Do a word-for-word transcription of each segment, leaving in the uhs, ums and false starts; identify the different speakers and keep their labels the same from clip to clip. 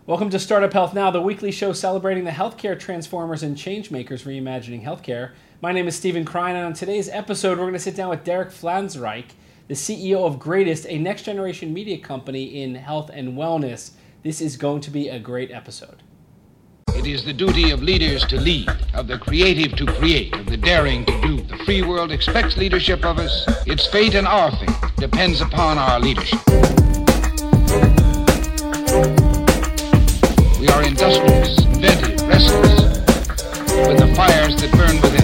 Speaker 1: Welcome to Startup Health Now, the weekly show celebrating the healthcare transformers and changemakers reimagining healthcare. My name is Stephen Krein, and on today's episode, we're going to sit down with Derek Flansreich, the C E O of Greatist, a next-generation media company in health and wellness. This is going to be a great episode.
Speaker 2: It is the duty of leaders to lead, of the creative to create, of the daring to do. The free world expects leadership of us. Its fate and our fate depends upon our leadership. We are industrious, inventive, restless, with the fires that burn within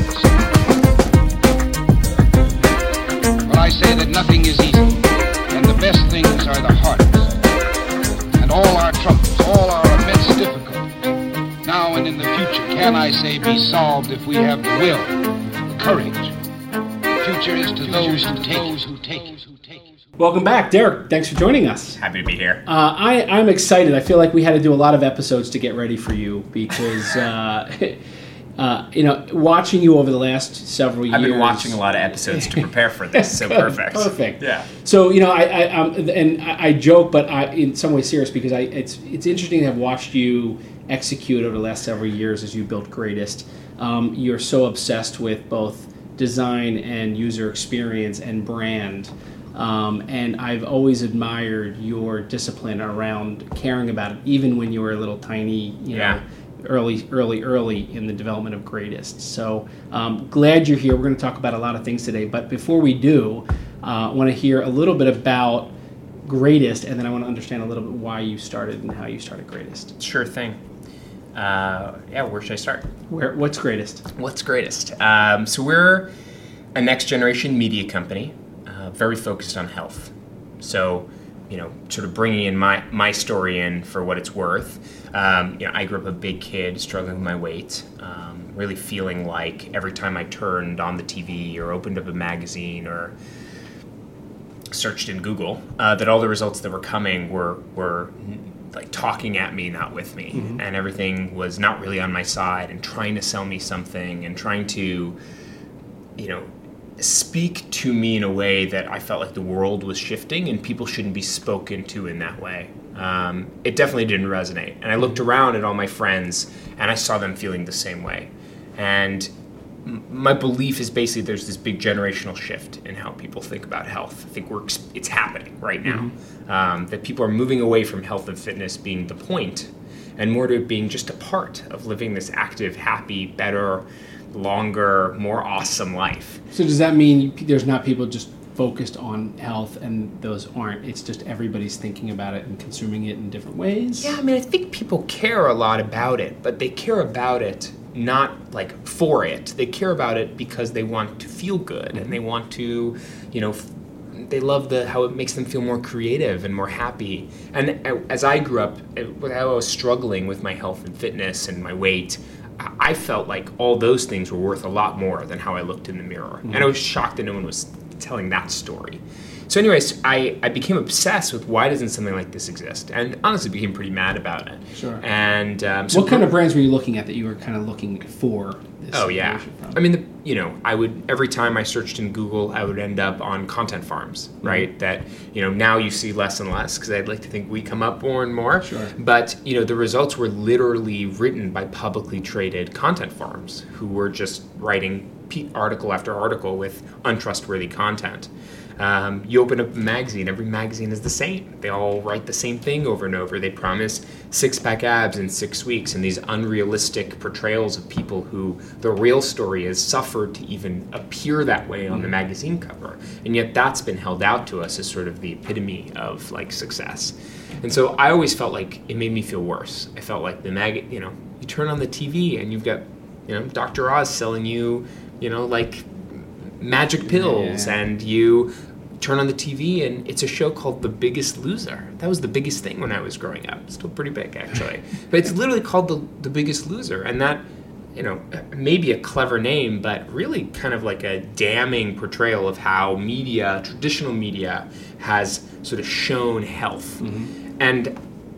Speaker 2: us. Well, I say that nothing is easy, and the best things are the hardest. And all our troubles, all our immense difficulties, now and in the future, can I say, be solved if we have the will, the courage. The future is to those who take it.
Speaker 1: Welcome back, Derek. Thanks for joining us.
Speaker 3: Happy to be here.
Speaker 1: Uh, I, I'm excited. I feel like we had to do a lot of episodes to get ready for you because, uh, uh, you know, watching you over the last several years.
Speaker 3: I've been watching a lot of episodes to prepare for this, so perfect.
Speaker 1: Perfect.
Speaker 3: Yeah.
Speaker 1: So, you know, I, I um, and I, I joke, but I, in some ways serious because I, it's it's interesting to have watched you execute over the last several years as you built Greatist. Um, you're so obsessed with both design and user experience and brand. Um, and I've always admired your discipline around caring about it, even when you were a little tiny, you
Speaker 3: yeah.
Speaker 1: know, early, early, early in the development of Greatist. So um, glad you're here. We're going to talk about a lot of things today. But before we do, uh, I want to hear a little bit about Greatist, and then I want to understand a little bit why you started and how you started Greatist.
Speaker 3: Sure thing. Uh, yeah, where should I start?
Speaker 1: Where? What's Greatist?
Speaker 3: What's Greatist? Um, so we're a next-generation media company. Uh, very focused on health. So, you know, sort of bringing in my, my story in for what it's worth. Um, you know, I grew up a big kid, struggling with my weight, um, really feeling like every time I turned on the T V or opened up a magazine or searched in Google, uh, that all the results that were coming were were like talking at me, not with me. Mm-hmm. And everything was not really on my side and trying to sell me something and trying to, you know, speak to me in a way that I felt like the world was shifting and people shouldn't be spoken to in that way. Um, it definitely didn't resonate. And I looked around at all my friends and I saw them feeling the same way. And m- my belief is basically there's this big generational shift in how people think about health. I think we're, it's happening right now. Mm-hmm. Um, that people are moving away from health and fitness being the point and more to it being just a part of living this active, happy, better, longer, more awesome life.
Speaker 1: So does that mean there's not people just focused on health and those aren't? It's just everybody's thinking about it and consuming it in different ways?
Speaker 3: Yeah, I mean, I think people care a lot about it, but they care about it not like for it. They care about it because they want to feel good mm-hmm. and they want to, you know, f- they love the how it makes them feel more creative and more happy. And as I grew up, when I was struggling with my health and fitness and my weight, I felt like all those things were worth a lot more than how I looked in the mirror. Mm-hmm. And I was shocked that no one was telling that story. So anyways, I, I became obsessed with why doesn't something like this exist? And honestly became pretty mad about it.
Speaker 1: Sure.
Speaker 3: And um, so
Speaker 1: what kind of brands were you looking at that you were kind of looking for this?
Speaker 3: Oh, yeah. From? I mean, the, you know, I would, every time I searched in Google, I would end up on content farms, right? Mm-hmm. That, you know, now you see less and less because I'd like to think we come up more and more.
Speaker 1: Sure.
Speaker 3: But, you know, the results were literally written by publicly traded content farms who were just writing article after article with untrustworthy content. Um, you open up a magazine, every magazine is the same. They all write the same thing over and over. They promise six-pack abs in six weeks and these unrealistic portrayals of people who the real story has suffered to even appear that way on the magazine cover. And yet that's been held out to us as sort of the epitome of like success. And so I always felt like it made me feel worse. I felt like the mag, you know, you turn on the T V and you've got, you know, Doctor Oz selling you, you know, like magic pills, yeah. and you turn on the T V and it's a show called The Biggest Loser. That was the biggest thing when I was growing up. Still pretty big, actually. But it's literally called The, the Biggest Loser. And that, you know, maybe a clever name, but really kind of like a damning portrayal of how media, traditional media, has sort of shown health. Mm-hmm. And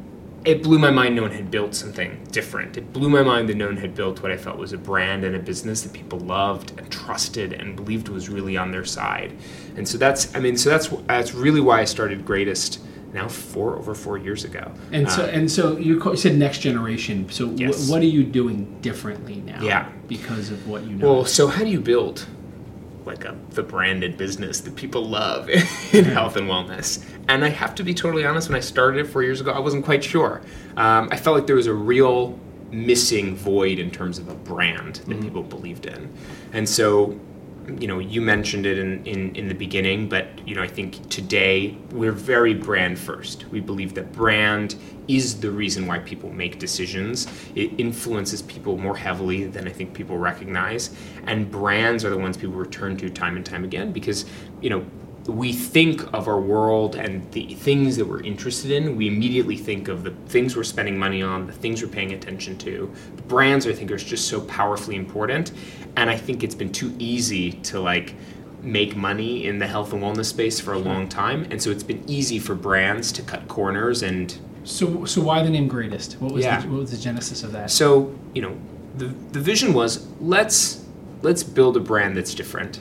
Speaker 3: it blew my mind no one had built something different. It blew my mind that no one had built what I felt was a brand and a business that people loved and trusted and believed was really on their side. And so that's, I mean, so that's that's really why I started Greatist now four over four years ago.
Speaker 1: And so,
Speaker 3: Um,
Speaker 1: and so you co- said next generation. So, wh-
Speaker 3: Yes.
Speaker 1: what are you doing differently now?
Speaker 3: Yeah.
Speaker 1: because of what you know.
Speaker 3: Well, so how do you build like a the branded business that people love in health and wellness? And I have to be totally honest, when I started it four years ago, I wasn't quite sure. Um, I felt like there was a real missing void in terms of a brand that mm-hmm. people believed in. And so, you know, you mentioned it in, in, in the beginning, but, you know, I think today we're very brand first. We believe that brand is the reason why people make decisions. It influences people more heavily than I think people recognize. And brands are the ones people return to time and time again because, you know, we think of our world and the things that we're interested in, we immediately think of the things we're spending money on, the things we're paying attention to. Brands, I think, are just so powerfully important. And I think it's been too easy to like make money in the health and wellness space for a long time. And so it's been easy for brands to cut corners. And
Speaker 1: so so why the name Greatest? What was
Speaker 3: yeah.
Speaker 1: the, what was the genesis of that?
Speaker 3: So, you know, the the vision was let's let's build a brand that's different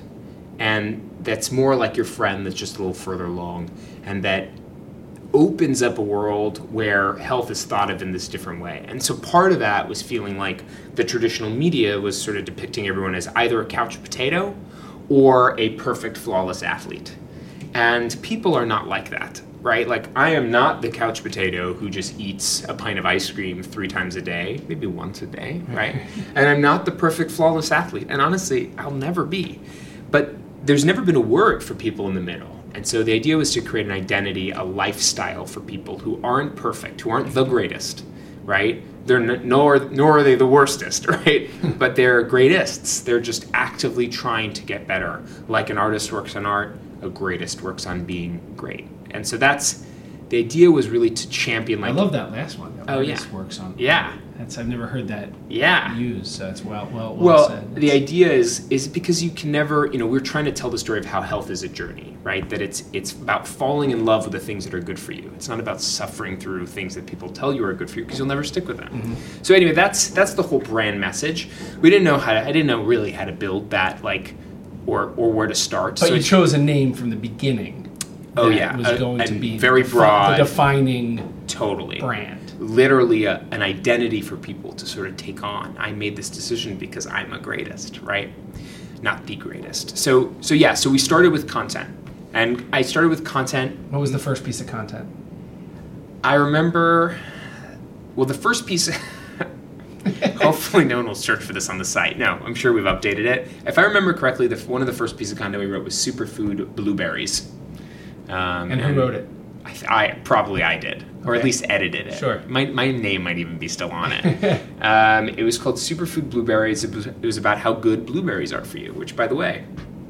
Speaker 3: and that's more like your friend that's just a little further along and that opens up a world where health is thought of in this different way. And so part of that was feeling like the traditional media was sort of depicting everyone as either a couch potato or a perfect, flawless athlete. And people are not like that, right? Like I am not the couch potato who just eats a pint of ice cream three times a day, maybe once a day, right? And I'm not the perfect, flawless athlete. And honestly, I'll never be. But there's never been a word for people in the middle. And so the idea was to create an identity, a lifestyle for people who aren't perfect, who aren't the greatest, right? They're n- nor, nor are they the worstest, right? But they're greatests. They're just actively trying to get better. Like an artist works on art, a greatest works on being great. And so that's, the idea was really to champion like...
Speaker 1: I love that last one. That
Speaker 3: oh, yeah.
Speaker 1: works on
Speaker 3: Yeah.
Speaker 1: That's, I've never heard that
Speaker 3: yeah.
Speaker 1: used, so it's well well, well,
Speaker 3: well
Speaker 1: said.
Speaker 3: The idea is is because you can never, you know, we're trying to tell the story of how health is a journey, right? That it's it's about falling in love with the things that are good for you. It's not about suffering through things that people tell you are good for you because you'll never stick with them. Mm-hmm. So anyway, that's that's the whole brand message. We didn't know how to, I didn't know really how to build that, like, or or where to start.
Speaker 1: But
Speaker 3: so
Speaker 1: you chose a name from the beginning.
Speaker 3: Oh yeah,
Speaker 1: it was
Speaker 3: a,
Speaker 1: going
Speaker 3: a
Speaker 1: to be
Speaker 3: very
Speaker 1: the,
Speaker 3: broad,
Speaker 1: the defining
Speaker 3: totally
Speaker 1: brand.
Speaker 3: Literally a, an identity for people to sort of take on. I made this decision because I'm a greatest, right? Not the greatest. So so yeah, so we started with content. And I started with content.
Speaker 1: What was the first piece of content?
Speaker 3: I remember, well, the first piece, hopefully no one will search for this on the site. No, I'm sure we've updated it. If I remember correctly, the, one of the first pieces of content we wrote was superfood blueberries. Um,
Speaker 1: and who
Speaker 3: and
Speaker 1: wrote it?
Speaker 3: I, I probably I did, or
Speaker 1: okay.
Speaker 3: at least edited it.
Speaker 1: Sure.
Speaker 3: My my name might even be still on it. um, it was called Superfood Blueberries. It was, it was about how good blueberries are for you, which, by the way,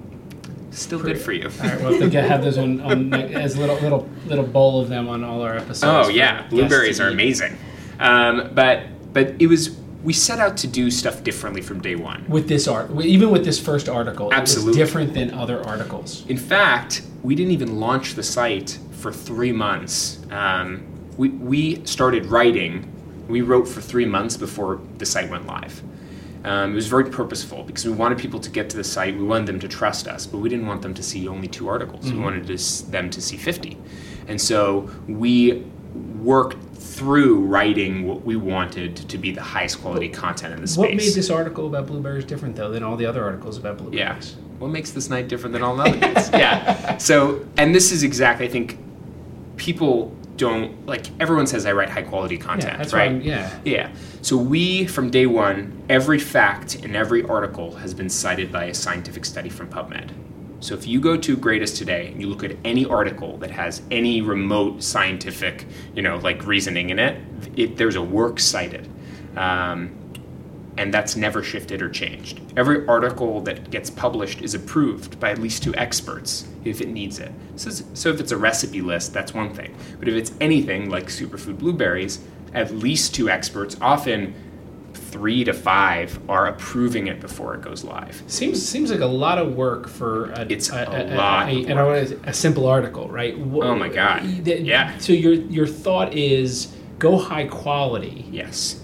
Speaker 3: is still
Speaker 1: Pretty.
Speaker 3: good for you.
Speaker 1: All right, we'll have to get, have those on, on as a little little little bowl of them on all our episodes.
Speaker 3: Oh yeah, blueberries are amazing. Um, but but it was. We set out to do stuff differently from day one.
Speaker 1: With this art, even with this first article,
Speaker 3: Absolutely.
Speaker 1: It was different than other articles.
Speaker 3: In fact, we didn't even launch the site for three months. Um, we, we started writing. We wrote for three months before the site went live. Um, it was very purposeful because we wanted people to get to the site. We wanted them to trust us, but we didn't want them to see only two articles. Mm-hmm. We wanted to, them to see fifty. And so we worked through writing what we wanted to be the highest quality content in the space.
Speaker 1: What made this article about blueberries different, though, than all the other articles about blueberries?
Speaker 3: Yeah. What makes this night different than all the other nights? Yeah. So, and this is exactly, I think, people don't, like, everyone says I write high quality content,
Speaker 1: yeah, that's
Speaker 3: right?
Speaker 1: What I'm, yeah.
Speaker 3: Yeah. So we, from day one, every fact in every article has been cited by a scientific study from PubMed. So if you go to Greatest today and you look at any article that has any remote scientific, you know, like reasoning in it, it there's a work cited. Um, and that's never shifted or changed. Every article that gets published is approved by at least two experts if it needs it. So, so if it's a recipe list, that's one thing. But if it's anything like superfood blueberries, at least two experts, often three to five, are approving it before it goes live.
Speaker 1: Seems seems like a lot of work for a,
Speaker 3: it's a,
Speaker 1: a, a
Speaker 3: lot.
Speaker 1: A,
Speaker 3: of
Speaker 1: and
Speaker 3: work.
Speaker 1: a, a simple article, right?
Speaker 3: Oh my God!
Speaker 1: The,
Speaker 3: yeah.
Speaker 1: So your your thought is go high quality.
Speaker 3: Yes.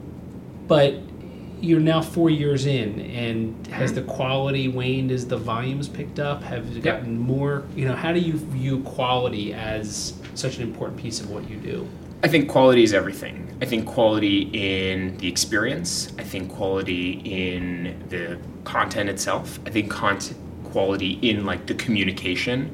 Speaker 1: But you're now four years in, and has the quality waned as the volumes picked up? Have you gotten yep. more? You know, how do you view quality as such an important piece of what you do?
Speaker 3: I think quality is everything. I think quality in the experience. I think quality in the content itself. I think content quality in like the communication.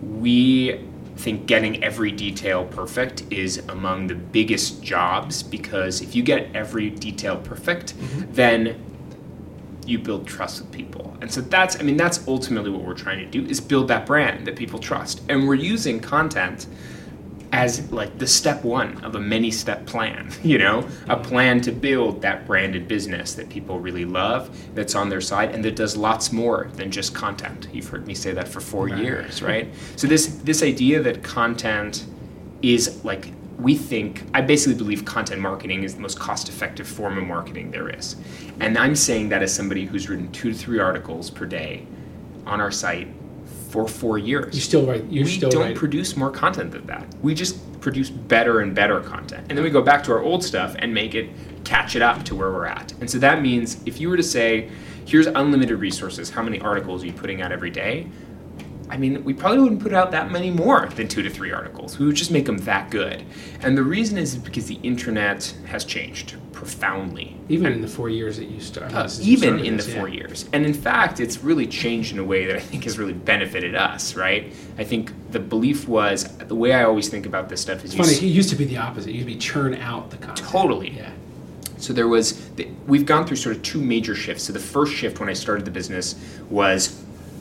Speaker 3: We think getting every detail perfect is among the biggest jobs, because if you get every detail perfect, mm-hmm. then you build trust with people. And so that's, I mean, that's ultimately what we're trying to do, is build that brand that people trust. And we're using content as like the step one of a many step plan, you know, a plan to build that branded business that people really love, that's on their side, and that does lots more than just content. You've heard me say that for four right. years, right? So this this idea that content is like, we think, I basically believe content marketing is the most cost-effective form of marketing there is. And I'm saying that as somebody who's written two to three articles per day on our site for four years.
Speaker 1: You still write. You
Speaker 3: we
Speaker 1: still
Speaker 3: don't
Speaker 1: write.
Speaker 3: produce more content than that. We just produce better and better content, and then we go back to our old stuff and make it catch it up to where we're at. And so that means if you were to say, "Here's unlimited resources. How many articles are you putting out every day?" I mean, we probably wouldn't put out that many more than two to three articles. We would just make them that good. And the reason is because the internet has changed profoundly.
Speaker 1: Even
Speaker 3: and,
Speaker 1: in the four years that you started.
Speaker 3: Uh, even in the four yeah. years. And in fact, it's really changed in a way that I think has really benefited us, right? I think the belief was, the way I always think about this stuff is...
Speaker 1: It's funny, see, it used to be the opposite. It used to be churn out the content.
Speaker 3: Totally.
Speaker 1: Yeah.
Speaker 3: So there was, the, we've gone through sort of two major shifts. So the first shift when I started the business was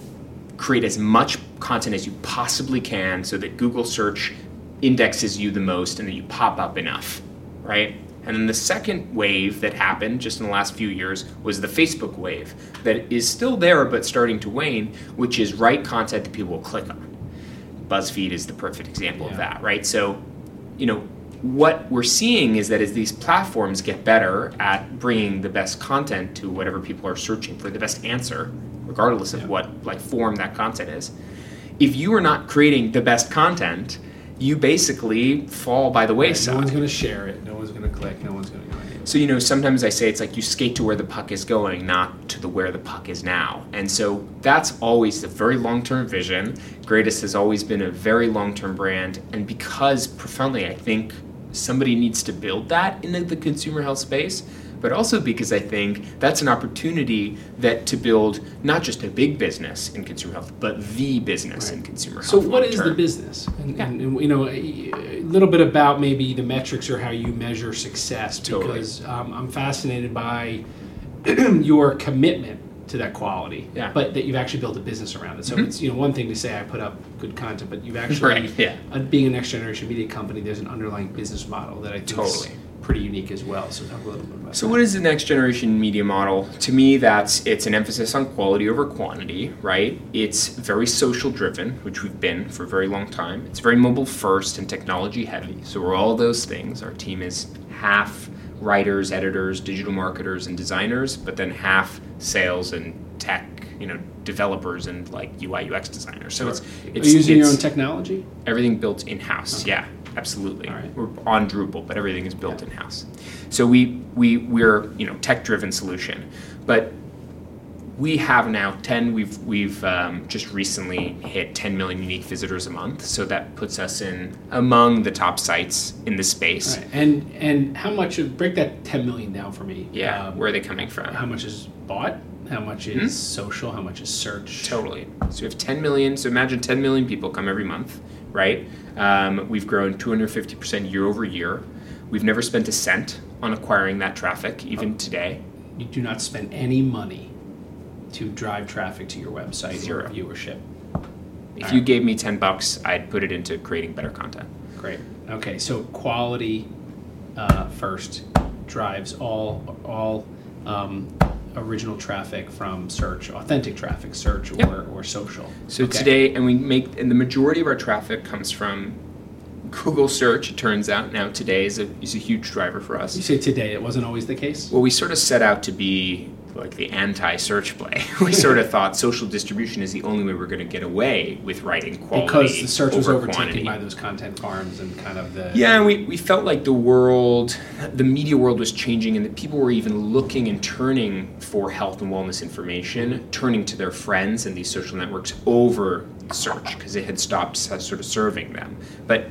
Speaker 3: create as much content as you possibly can so that Google search indexes you the most and that you pop up enough, right? And then the second wave that happened just in the last few years was the Facebook wave that is still there but starting to wane, which is write content that people will click on. BuzzFeed is the perfect example yeah. of that, right? So, you know, what we're seeing is that as these platforms get better at bringing the best content to whatever people are searching for, the best answer, regardless of yeah. what like form that content is, if you are not creating the best content, you basically fall by the wayside.
Speaker 1: No one's going to share it. No one's going to click. No one's going to go anywhere.
Speaker 3: So, you know, sometimes I say it's like you skate to where the puck is going, not to the where the puck is now. And so that's always a very long-term vision. Greatist has always been a very long-term brand. And because profoundly, I think somebody needs to build that in the consumer health space, but also because I think that's an opportunity that to build not just a big business in consumer health, but the business right. in consumer health.
Speaker 1: So what is
Speaker 3: term.
Speaker 1: the business? And,
Speaker 3: yeah.
Speaker 1: and, and you know, a little bit about maybe the metrics or how you measure success, because totally. um, I'm fascinated by your commitment to that quality,
Speaker 3: yeah.
Speaker 1: but that you've actually built a business around it. So mm-hmm. it's, you know, one thing to say I put up good content, but you've actually,
Speaker 3: right. yeah.
Speaker 1: uh, being a next generation media company, there's an underlying business model that I think
Speaker 3: totally.
Speaker 1: is pretty unique as well. So talk a little bit about
Speaker 3: So
Speaker 1: that.
Speaker 3: what is the next generation media model? To me, that's it's an emphasis on quality over quantity, right? It's very social driven, which we've been for a very long time. It's very mobile first and technology heavy. So we're all those things. Our team is half writers, editors, digital marketers, and designers, but then half sales and tech, you know, developers and like U I U X designers. So
Speaker 1: sure.
Speaker 3: it's, it's
Speaker 1: Are you using
Speaker 3: it's,
Speaker 1: your own technology?
Speaker 3: Everything built in-house,
Speaker 1: okay.
Speaker 3: yeah. Absolutely.
Speaker 1: All right.
Speaker 3: We're on Drupal, but everything is built
Speaker 1: yeah.
Speaker 3: in-house. So we, we, we're, you know, tech-driven solution. But we have now ten, we've, we've um, just recently hit ten million unique visitors a month. So that puts us in among the top sites in the space.
Speaker 1: Right. And and how much of, break that ten million down for me.
Speaker 3: Yeah,
Speaker 1: um,
Speaker 3: where are they coming from?
Speaker 1: How much is bought? How much is mm-hmm. social? How much is search?
Speaker 3: Totally. So we have ten million, so imagine ten million people come every month, right? Um, we've grown two hundred fifty percent year over year. We've never spent a cent on acquiring that traffic, even oh. today.
Speaker 1: You do not spend any money to drive traffic to your website
Speaker 3: Zero.
Speaker 1: or viewership.
Speaker 3: If
Speaker 1: All
Speaker 3: you
Speaker 1: right.
Speaker 3: gave me ten bucks, I'd put it into creating better content.
Speaker 1: Great. Okay, so quality uh, first drives all all um, original traffic from search, authentic traffic, search
Speaker 3: yep.
Speaker 1: or, or social.
Speaker 3: So
Speaker 1: okay.
Speaker 3: today, and we make, and the majority of our traffic comes from Google search, it turns out. Now today is a, is a huge driver for us.
Speaker 1: You say today, it wasn't always the case?
Speaker 3: Well, we sort of set out to be like the anti-search play. We sort of thought social distribution is the only way we're going to get away with writing quality
Speaker 1: because the search was
Speaker 3: over
Speaker 1: overtaken
Speaker 3: quantity.
Speaker 1: by those content farms and kind of the...
Speaker 3: Yeah, we, we felt like the world, the media world was changing and that people were even looking and turning for health and wellness information, turning to their friends and these social networks over search because it had stopped sort of serving them. But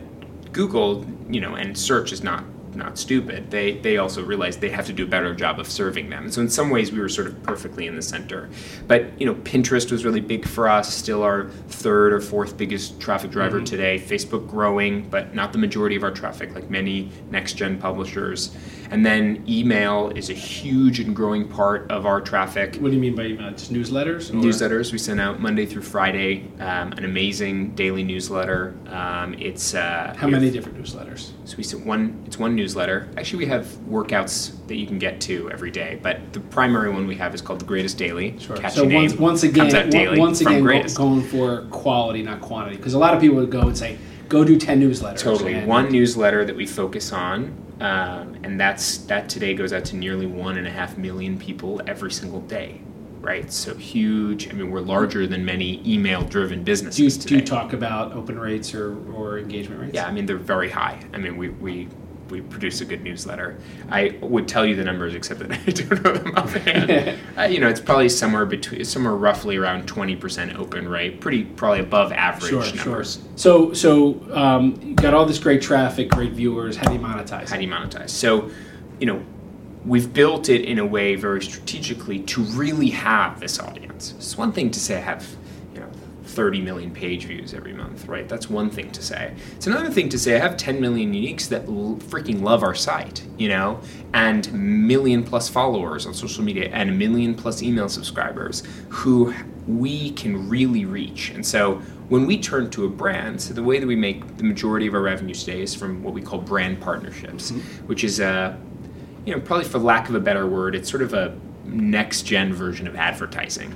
Speaker 3: Google, you know, and search is not not stupid. They they also realized they have to do a better job of serving them. And so in some ways we were sort of perfectly in the center. But, you know, Pinterest was really big for us, still our third or fourth biggest traffic driver mm-hmm. today. Facebook growing, but not the majority of our traffic, like many next-gen publishers. And then email is a huge and growing part of our traffic.
Speaker 1: What do you mean by email? Just newsletters? Or?
Speaker 3: Newsletters. We send out Monday through Friday um, an amazing daily newsletter. Um, it's uh,
Speaker 1: How many have, different newsletters?
Speaker 3: So we send one. It's one newsletter. Actually, we have workouts that you can get to every day, but the primary one we have is called The Greatest Daily.
Speaker 1: Sure.
Speaker 3: Catchy
Speaker 1: so
Speaker 3: name.
Speaker 1: once, once again,
Speaker 3: Comes out daily
Speaker 1: once
Speaker 3: from
Speaker 1: again,
Speaker 3: Greatest.
Speaker 1: going for quality, not quantity, because a lot of people would go and say, "Go do ten newsletters."
Speaker 3: Totally,
Speaker 1: and
Speaker 3: one newsletter that we focus on, um, and that's that today goes out to nearly one and a half million people every single day. Right, so huge. I mean, we're larger than many email-driven businesses
Speaker 1: do you,
Speaker 3: today.
Speaker 1: Do you talk about open rates or, or engagement rates?
Speaker 3: Yeah, I mean they're very high. I mean we we. we produce a good newsletter. I would tell you the numbers, except that I don't know them offhand. uh, you know, it's probably somewhere between, somewhere roughly around twenty percent open rate, pretty probably above average
Speaker 1: sure,
Speaker 3: numbers.
Speaker 1: Sure. So, so um, you got all this great traffic, great viewers. How do you monetize?
Speaker 3: How do you monetize? So, you know, we've built it in a way very strategically to really have this audience. It's one thing to say I have, you know, thirty million page views every month, right? That's one thing to say. It's another thing to say I have ten million uniques that l- freaking love our site, you know, and million plus followers on social media and a million plus email subscribers who we can really reach. And so when we turn to a brand, so the way that we make the majority of our revenue today is from what we call brand partnerships, mm-hmm. which is a, you know, probably for lack of a better word, it's sort of a next gen version of advertising.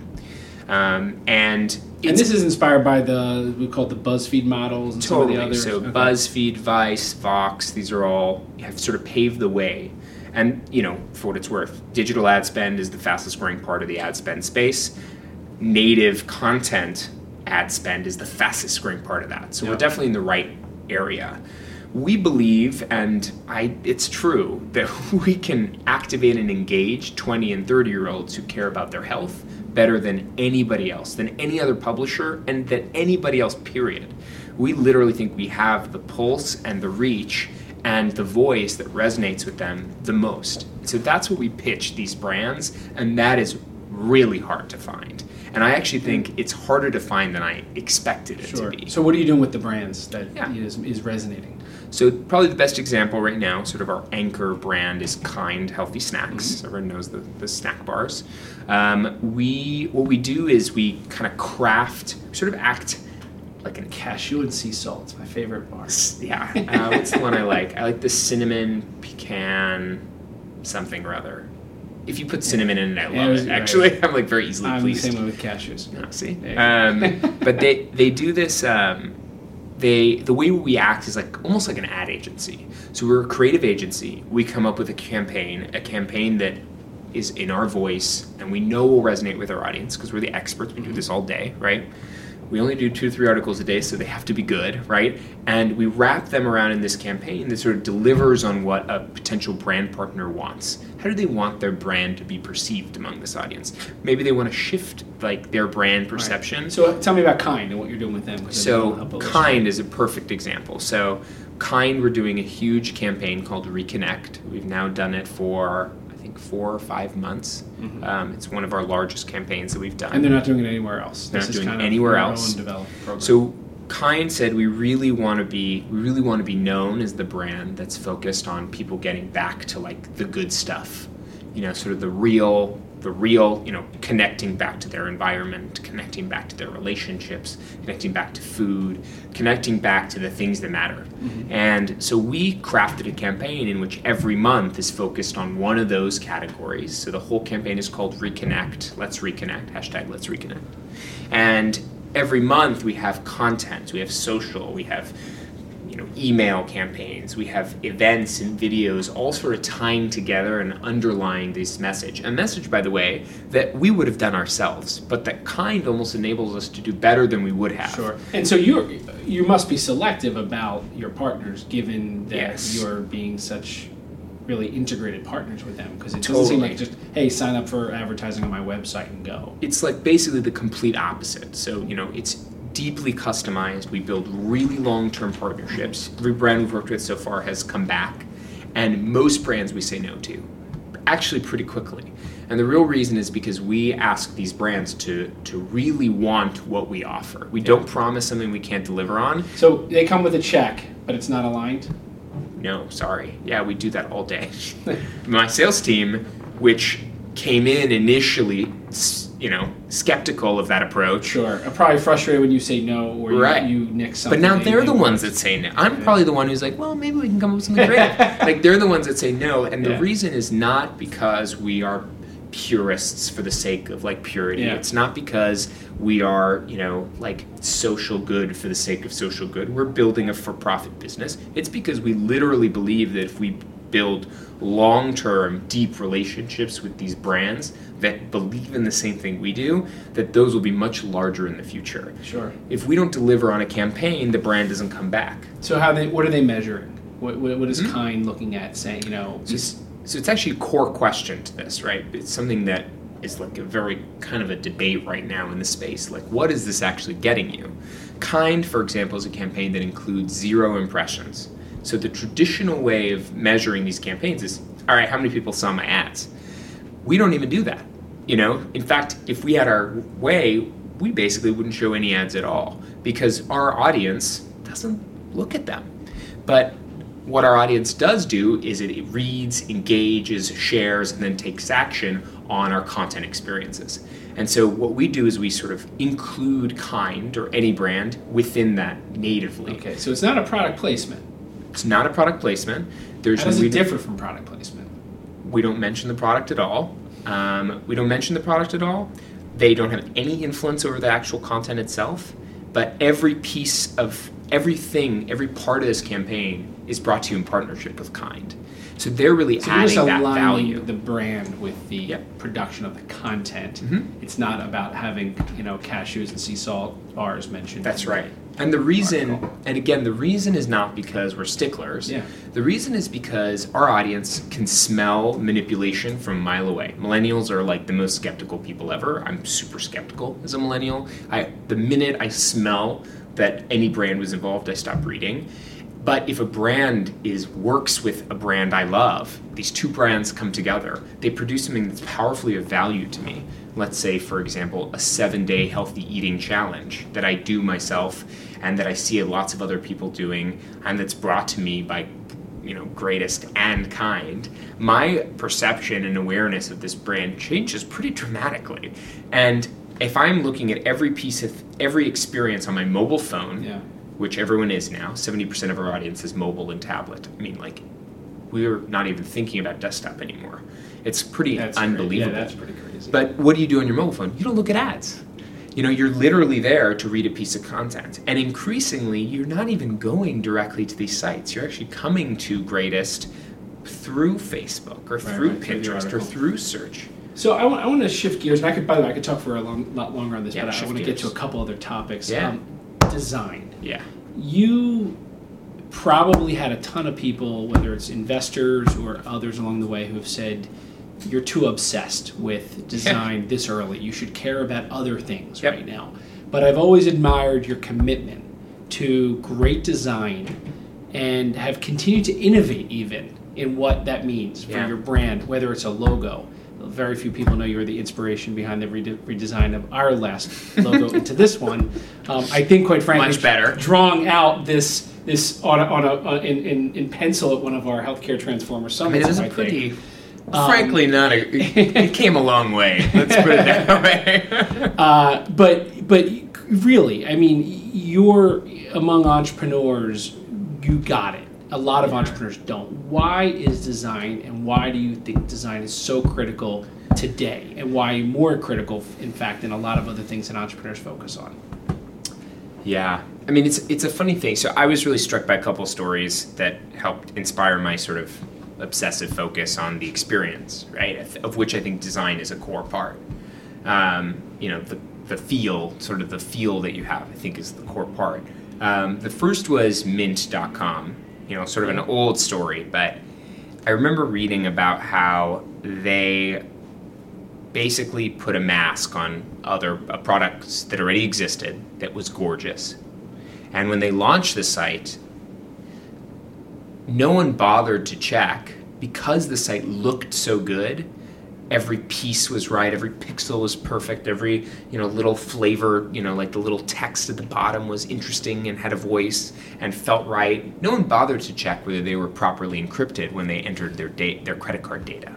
Speaker 3: Um, and
Speaker 1: and this is inspired by the we call it the BuzzFeed models and
Speaker 3: totally.
Speaker 1: some of the others.
Speaker 3: So
Speaker 1: okay.
Speaker 3: BuzzFeed, Vice, Vox, these are all have sort of paved the way. And you know, for what it's worth, digital ad spend is the fastest growing part of the ad spend space. Native content ad spend is the fastest growing part of that. So
Speaker 1: yeah.
Speaker 3: we're definitely in the right area. We believe, and I, it's true, that we can activate and engage twenty and thirty year olds who care about their health better than anybody else, than any other publisher, and than anybody else, period. We literally think we have the pulse and the reach and the voice that resonates with them the most. So that's what we pitch these brands, and that is really hard to find. And I actually think it's harder to find than I expected it
Speaker 1: sure.
Speaker 3: to be.
Speaker 1: So what are you doing with the brands that
Speaker 3: yeah.
Speaker 1: is, is resonating?
Speaker 3: So probably the best example right now, sort of our anchor brand, is Kind Healthy Snacks. Mm-hmm. Everyone knows the, the snack bars. Um, we what we do is we kind of craft, sort of act like a
Speaker 1: cashew and sea salt. It's my favorite bar.
Speaker 3: Yeah. Uh, what's the one I like? I like the cinnamon pecan something or other. If you put cinnamon in it, I love yeah, it. Was, it. Actually, right. I'm like very easily
Speaker 1: I'm
Speaker 3: pleased.
Speaker 1: I'm the same way with cashews.
Speaker 3: No, see, um, but they they do this. Um, They the way we act is like almost like an ad agency. So we're a creative agency. We come up with a campaign, a campaign that is in our voice, and we know will resonate with our audience because we're the experts. We do this all day, right? We only do two to three articles a day, so they have to be good, right? And we wrap them around in this campaign that sort of delivers on what a potential brand partner wants. How do they want their brand to be perceived among this audience? Maybe they want to shift like their brand perception.
Speaker 1: Right. So tell me about Kind and what you're doing with them.
Speaker 3: So Kind is a perfect example. So Kind, we're doing a huge campaign called Reconnect. We've now done it for I think four or five months. Mm-hmm. Um, it's one of our largest campaigns that we've done.
Speaker 1: And they're not doing it anywhere else.
Speaker 3: They're
Speaker 1: this
Speaker 3: not
Speaker 1: is
Speaker 3: doing
Speaker 1: kind
Speaker 3: it anywhere
Speaker 1: of
Speaker 3: else.
Speaker 1: Own developed program.
Speaker 3: So Kind said we really want to be we really want to be known as the brand that's focused on people getting back to like the good stuff. You know, sort of the real the real, you know, connecting back to their environment, connecting back to their relationships, connecting back to food, connecting back to the things that matter. Mm-hmm. And so we crafted a campaign in which every month is focused on one of those categories. So the whole campaign is called Reconnect, Let's Reconnect, hashtag Let's Reconnect. And every month we have content, we have social, we have you know, email campaigns, we have events and videos all sort of tying together and underlying this message. A message, by the way, that we would have done ourselves, but that Kind almost enables us to do better than we would have.
Speaker 1: Sure. And so you you must be selective about your partners, given that
Speaker 3: yes.
Speaker 1: you're being such really integrated partners with them, because it doesn't
Speaker 3: totally.
Speaker 1: seem like just, hey, sign up for advertising on my website and go.
Speaker 3: It's like basically the complete opposite. So, you know, it's deeply customized. We build really long-term partnerships. Every brand we've worked with so far has come back, and most brands we say no to, actually pretty quickly. And the real reason is because we ask these brands to to really want what we offer. We yeah. don't promise something we can't deliver on.
Speaker 1: So they come with a check, but it's not aligned?
Speaker 3: No, sorry. Yeah, we do that all day. My sales team, which came in initially, you know, skeptical of that approach.
Speaker 1: Sure. I'm probably frustrated when you say no or you,
Speaker 3: right.
Speaker 1: you nix something.
Speaker 3: But now they're the ones that say no. I'm yeah. probably the one who's like, well, maybe we can come up with something great. Like, they're the ones that say no. And the yeah. reason is not because we are purists for the sake of, like, purity. Yeah. It's not because we are, you know, like, social good for the sake of social good. We're building a for-profit business. It's because we literally believe that if we build long-term, deep relationships with these brands that believe in the same thing we do, that those will be much larger in the future.
Speaker 1: Sure.
Speaker 3: If we don't deliver on a campaign, the brand doesn't come back.
Speaker 1: So how they what are they measuring? What what, what is mm-hmm. Kind looking at, saying, you know?
Speaker 3: So it's, so it's actually a core question to this, right? It's something that is like a very kind of a debate right now in the space. Like, what is this actually getting you? Kind, for example, is a campaign that includes zero impressions. So the traditional way of measuring these campaigns is, all right, how many people saw my ads? We don't even do that. You know, in fact, if we had our way, we basically wouldn't show any ads at all because our audience doesn't look at them. But what our audience does do is it reads, engages, shares, and then takes action on our content experiences. And so what we do is we sort of include Kind or any brand within that natively.
Speaker 1: Okay, so it's not a product placement.
Speaker 3: It's not a product placement. There's
Speaker 1: How does it differ from product placement?
Speaker 3: We don't mention the product at all. Um, we don't mention the product at all. They don't have any influence over the actual content itself. But every piece of everything, every part of this campaign is brought to you in partnership with Kind. So they're really
Speaker 1: so
Speaker 3: adding
Speaker 1: you're just
Speaker 3: that value.
Speaker 1: The brand with the yep. production of the content. Mm-hmm. It's not about having, you know, cashews and sea salt bars mentioned.
Speaker 3: That's right. And the reason, article. and again, the reason is not because we're sticklers.
Speaker 1: Yeah.
Speaker 3: The reason is because our audience can smell manipulation from a mile away. Millennials are like the most skeptical people ever. I'm super skeptical as a millennial. I the minute I smell that any brand was involved, I stop reading. But if a brand is works with a brand I love, these two brands come together, they produce something that's powerfully of value to me. Let's say, for example, a seven-day healthy eating challenge that I do myself and that I see lots of other people doing and that's brought to me by, you know, Greatest and Kind. My perception and awareness of this brand changes pretty dramatically. And if I'm looking at every piece of, every experience on my mobile phone,
Speaker 1: yeah.
Speaker 3: which everyone is now, seventy percent of our audience is mobile and tablet. I mean, like, we're not even thinking about desktop anymore. It's pretty
Speaker 1: that's
Speaker 3: unbelievable.
Speaker 1: Yeah, that's pretty crazy.
Speaker 3: But what do you do on your mobile phone? You don't look at ads. You know, you're literally there to read a piece of content. And increasingly, you're not even going directly to these sites. You're actually coming to Greatest through Facebook or through right, right, Pinterest or through search.
Speaker 1: So I want, I want to shift gears, and I could, by the way, I could talk for a long, lot longer on this,
Speaker 3: yeah,
Speaker 1: but I want to
Speaker 3: gears.
Speaker 1: get to a couple other topics.
Speaker 3: Yeah.
Speaker 1: Um, design.
Speaker 3: Yeah.
Speaker 1: You probably had a ton of people, whether it's investors or others along the way, who have said, you're too obsessed with design yeah. this early. You should care about other things
Speaker 3: yep.
Speaker 1: right now. But I've always admired your commitment to great design and have continued to innovate even in what that means for
Speaker 3: yeah.
Speaker 1: your brand, whether it's a logo. Very few people know you were the inspiration behind the rede- redesign of our last logo into this one. Um, I think, quite frankly,
Speaker 3: much better.
Speaker 1: Drawing out this this on a, on a on, in, in in pencil at one of our healthcare transformer summits.
Speaker 3: I mean, it was
Speaker 1: I
Speaker 3: a pretty,
Speaker 1: think. Um,
Speaker 3: frankly, not a. It, it came a long way. Let's put it that way.
Speaker 1: uh, but but really, I mean, you're among entrepreneurs. You got it. A lot of entrepreneurs don't. Why is design, and why do you think design is so critical today, and why more critical, in fact, than a lot of other things that entrepreneurs focus on?
Speaker 3: Yeah, I mean, it's it's a funny thing. So I was really struck by a couple stories that helped inspire my sort of obsessive focus on the experience, right? Of which I think design is a core part. Um, you know, the the feel, sort of the feel that you have, I think is the core part. Um, the first was mint dot com. You know, sort of an old story, but I remember reading about how they basically put a mask on other uh, products that already existed that was gorgeous. And when they launched the site, no one bothered to check because the site looked so good. Every piece was right, every pixel was perfect, every, you know, little flavor, you know, like the little text at the bottom was interesting and had a voice and felt right. No one bothered to check whether they were properly encrypted when they entered their date, their credit card data.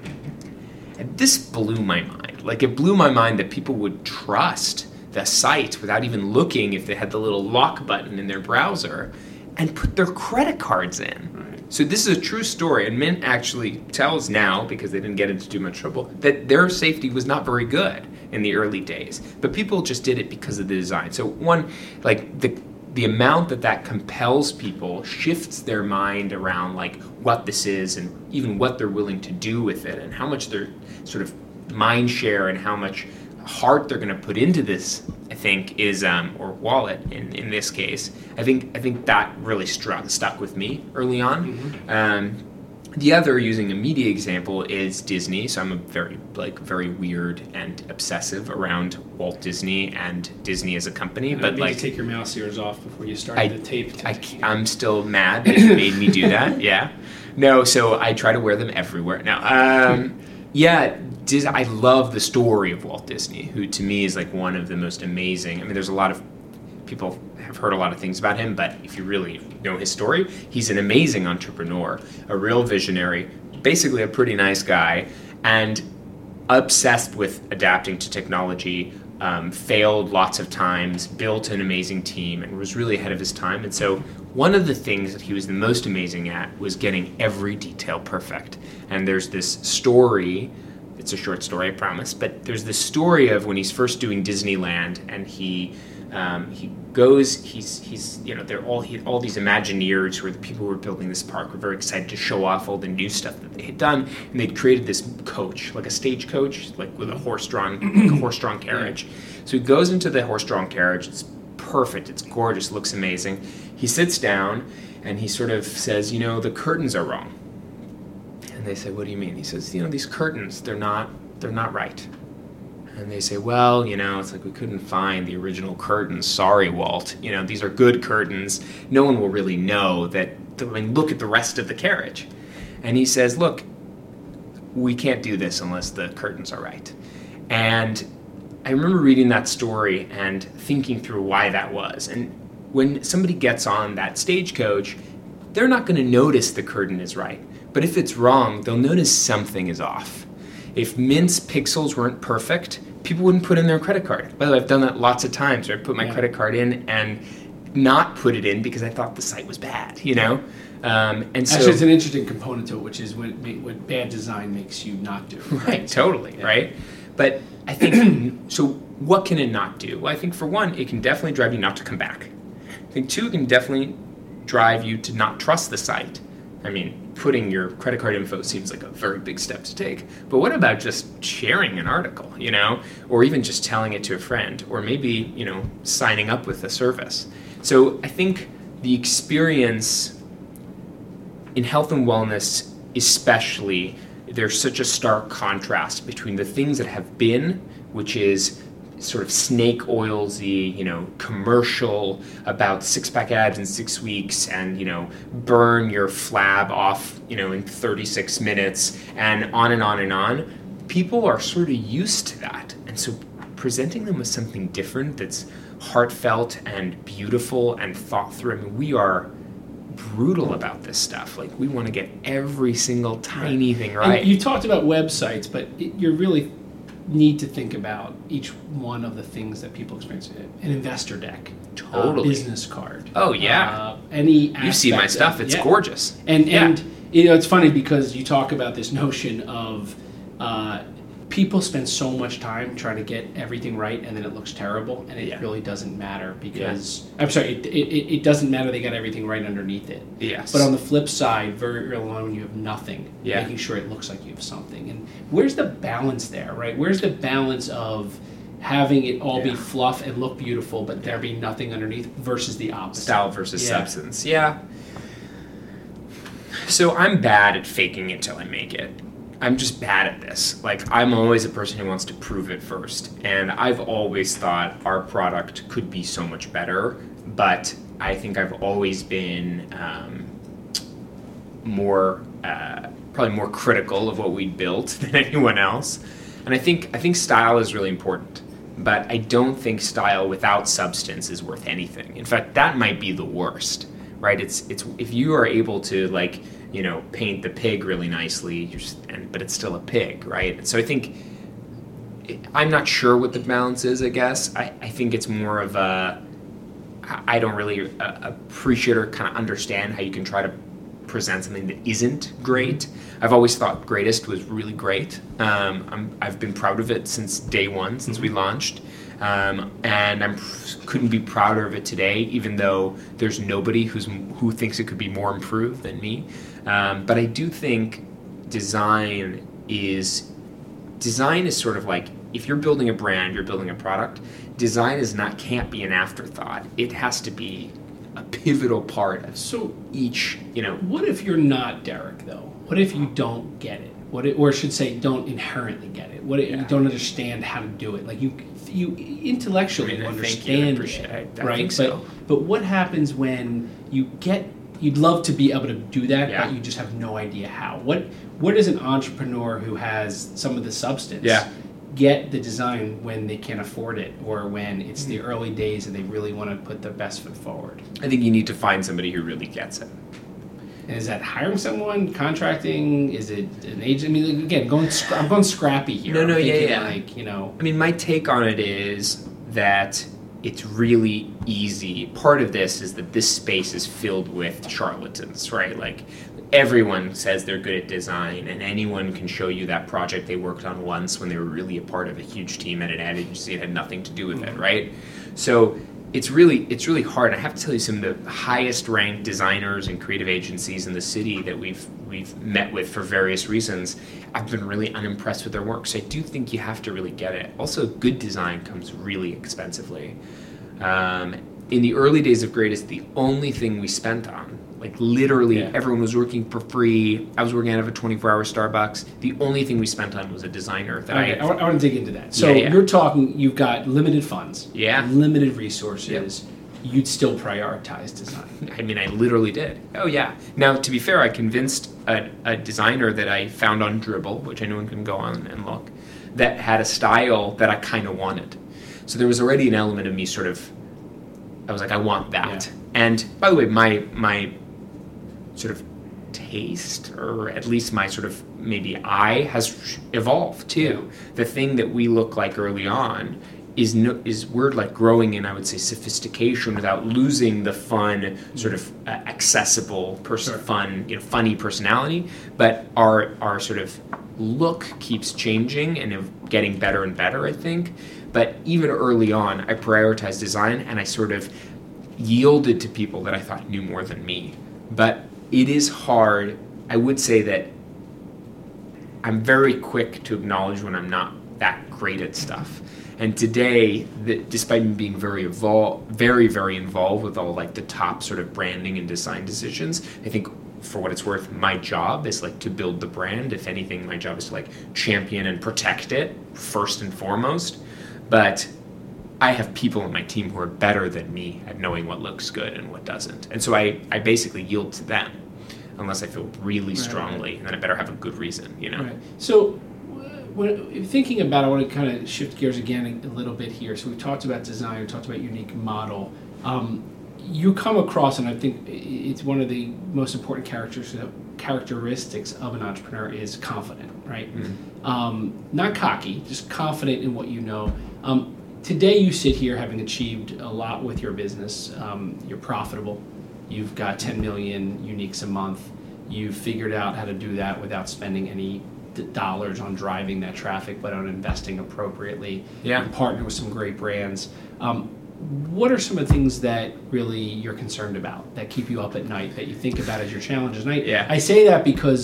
Speaker 3: And this blew my mind. Like, it blew my mind that people would trust the site without even looking if they had the little lock button in their browser and put their credit cards in. So this is a true story, and Mint actually tells now, because they didn't get into too much trouble, that their safety was not very good in the early days. But people just did it because of the design. So one, like the the amount that that compels people shifts their mind around like what this is and even what they're willing to do with it and how much their sort of mind share and how much heart they're going to put into this, I think, is um, or wallet in, in this case. I think I think that really struck stuck with me early on. Mm-hmm. Um, the other, using a media example, is Disney. So I'm a very like very weird and obsessive around Walt Disney and Disney as a company.
Speaker 1: And
Speaker 3: but
Speaker 1: I made
Speaker 3: like,
Speaker 1: you take your mouse ears off before you started
Speaker 3: I,
Speaker 1: the tape.
Speaker 3: I, I'm still mad that you made me do that. Yeah, no. So I try to wear them everywhere now. Um, yeah. Dis- I love the story of Walt Disney, who to me is like one of the most amazing. I mean, there's a lot of people have heard a lot of things about him, but if you really know his story, he's an amazing entrepreneur, a real visionary, basically a pretty nice guy, and obsessed with adapting to technology, um, failed lots of times, built an amazing team, and was really ahead of his time. And so one of the things that he was the most amazing at was getting every detail perfect. And there's this story. It's a short story, I promise, but there's this story of when he's first doing Disneyland, and he um, he goes, he's he's you know, they're all he, all these Imagineers who are the people who were building this park were very excited to show off all the new stuff that they had done, and they'd created this coach, like a stage coach, like with a horse-drawn like horse-drawn carriage. So he goes into the horse-drawn carriage. It's perfect. It's gorgeous. Looks amazing. He sits down and he sort of says, you know, the curtains are wrong. And they say, what do you mean? He says, you know, these curtains, they're not, they're not right. And they say, well, you know, it's like we couldn't find the original curtains. Sorry, Walt. You know, these are good curtains. No one will really know that. I mean, look at the rest of the carriage. And he says, look, we can't do this unless the curtains are right. And I remember reading that story and thinking through why that was. And when somebody gets on that stagecoach, they're not going to notice the curtain is right. But if it's wrong, they'll notice something is off. If Mint's pixels weren't perfect, people wouldn't put in their credit card. By the way, I've done that lots of times where I put my yeah. credit card in and not put it in because I thought the site was bad, you know? Um, and so,
Speaker 1: actually, it's an interesting component to it, which is when, when bad design makes you not do it.
Speaker 3: Right, right totally, yeah. right? But I think, so what can it not do? Well, I think for one, it can definitely drive you not to come back. I think two, it can definitely drive you to not trust the site. I mean, putting your credit card info seems like a very big step to take. But what about just sharing an article, you know, or even just telling it to a friend, or maybe, you know, signing up with a service? So I think the experience in health and wellness, especially, there's such a stark contrast between the things that have been, which is sort of snake oilsy, you know, commercial about six-pack abs in six weeks and, you know, burn your flab off, you know, in thirty-six minutes and on and on and on. People are sort of used to that. And so presenting them with something different that's heartfelt and beautiful and thought through. I mean, we are brutal about this stuff. Like, we want to get every single tiny right. thing right.
Speaker 1: And you talked about websites, but it, you're really need to think about each one of the things that people experience. An investor deck,
Speaker 3: totally,
Speaker 1: a business card.
Speaker 3: Oh yeah,
Speaker 1: uh, any
Speaker 3: you see my stuff.
Speaker 1: Of,
Speaker 3: it's
Speaker 1: yeah.
Speaker 3: gorgeous.
Speaker 1: And
Speaker 3: yeah.
Speaker 1: and you know, it's funny because you talk about this notion of uh, people spend so much time trying to get everything right, and then it looks terrible, and it yeah. really doesn't matter because yeah. I'm sorry, it, it it doesn't matter they got everything right underneath it.
Speaker 3: Yes.
Speaker 1: But on the flip side, very early on when you have nothing,
Speaker 3: yeah.
Speaker 1: making sure it looks like you have something. And where's the balance there, right? Where's the balance of having it all yeah. be fluff and look beautiful, but there be nothing underneath versus the opposite?
Speaker 3: Style versus
Speaker 1: yeah.
Speaker 3: substance. Yeah. So I'm bad at faking it till I make it. I'm just bad at this. Like, I'm always a person who wants to prove it first. And I've always thought our product could be so much better, but I think I've always been um, more, uh, probably more critical of what we'd built than anyone else. And I think I think style is really important, but I don't think style without substance is worth anything. In fact, that might be the worst, right? It's it's if you are able to, like, you know, paint the pig really nicely, you're just, and, but it's still a pig, right? And so I think, I'm not sure what the balance is, I guess. I, I think it's more of a, I don't really uh, appreciate or kind of understand how you can try to present something that isn't great. I've always thought Greatest was really great. Um, I'm, I've been proud of it since day one, since we launched. Um, and I couldn't be prouder of it today, even though there's nobody who's who thinks it could be more improved than me. Um, but I do think design is design is sort of like, if you're building a brand, you're building a product. Design is not can't be an afterthought. It has to be a pivotal part of
Speaker 1: So
Speaker 3: each. You know,
Speaker 1: what if you're not Derek, though? What if you don't get it? What, it, or I should say, don't inherently get it? What if
Speaker 3: Yeah.
Speaker 1: you don't understand how to do it? Like you, you intellectually
Speaker 3: I mean, I
Speaker 1: you
Speaker 3: think you
Speaker 1: understand
Speaker 3: appreciate
Speaker 1: it,
Speaker 3: it. I
Speaker 1: right?
Speaker 3: think so.
Speaker 1: But but what happens when you get? You'd love to be able to do that,
Speaker 3: Yeah.
Speaker 1: but you just have no idea how. What What does an entrepreneur who has some of the substance
Speaker 3: Yeah.
Speaker 1: get the design when they can't afford it, or when it's the early days and they really want to put their best foot forward?
Speaker 3: I think you need to find somebody who really gets it.
Speaker 1: And is that hiring someone, contracting? Is it an agent? I mean, again, going scra- I'm going scrappy here.
Speaker 3: No,
Speaker 1: I'm
Speaker 3: no, yeah,
Speaker 1: thinking
Speaker 3: yeah.
Speaker 1: Like, you know,
Speaker 3: I mean, my take on it is that it's really easy. Part of this is that this space is filled with charlatans, right? Like, everyone says they're good at design, and anyone can show you that project they worked on once when they were really a part of a huge team at an ad agency. It had nothing to do with it, right? So it's really it's really hard. I have to tell you, some of the highest ranked designers and creative agencies in the city that we've we've met with for various reasons, I've been really unimpressed with their work. So I do think you have to really get it. Also, good design comes really expensively. Um, in the early days of Greatest, the only thing we spent on, like literally
Speaker 1: Yeah.
Speaker 3: everyone was working for free. I was working out of a twenty-four hour Starbucks. The only thing we spent on was a designer that
Speaker 1: okay, I,
Speaker 3: I...
Speaker 1: want, I want to dig into that. So
Speaker 3: Yeah, yeah.
Speaker 1: you're talking, you've got limited funds,
Speaker 3: Yeah.
Speaker 1: limited resources. You'd still prioritize design.
Speaker 3: I mean, I literally did. Oh, yeah. Now, to be fair, I convinced a, a designer that I found on Dribbble, which anyone can go on and look, that had a style that I kind of wanted. So there was already an element of me sort of, I was like, I want that.
Speaker 1: Yeah.
Speaker 3: And by the way, my my sort of taste, or at least my sort of maybe eye, has evolved too.
Speaker 1: Yeah.
Speaker 3: The thing that we look like early on is no, is we're like growing in, I would say, sophistication without losing the fun, sort of uh, accessible, person,
Speaker 1: Sure.
Speaker 3: fun, you know, funny personality. But our our sort of look keeps changing and ev- getting better and better, I think. But even early on, I prioritized design, and I sort of yielded to people that I thought knew more than me. But it is hard. I would say that I'm very quick to acknowledge when I'm not that great at stuff. And today, the, despite me being very involved, very, very involved with all like the top sort of branding and design decisions, I think for what it's worth, my job is like to build the brand. If anything, my job is to like champion and protect it first and foremost. But I have people on my team who are better than me at knowing what looks good and what doesn't. And so I, I basically yield to them unless I feel really
Speaker 1: Right.
Speaker 3: strongly, and then I better have a good reason, you know?
Speaker 1: Right. So, when thinking about, I want to kind of shift gears again a little bit here. So we talked about design, we talked about unique model. Um, you come across, and I think it's one of the most important characters, characteristics of an entrepreneur is confident, right?
Speaker 3: Mm-hmm.
Speaker 1: Um, not cocky, just confident in what you know. Um, today you sit here having achieved a lot with your business. Um, you're profitable. You've got ten million uniques a month. You've figured out how to do that without spending any d- dollars on driving that traffic, but on investing appropriately.
Speaker 3: Yeah.
Speaker 1: You partner with some great brands. Um, what are some of the things that really you're concerned about, that keep you up at night, that you think about as your challenges? And I,
Speaker 3: Yeah.
Speaker 1: I say that because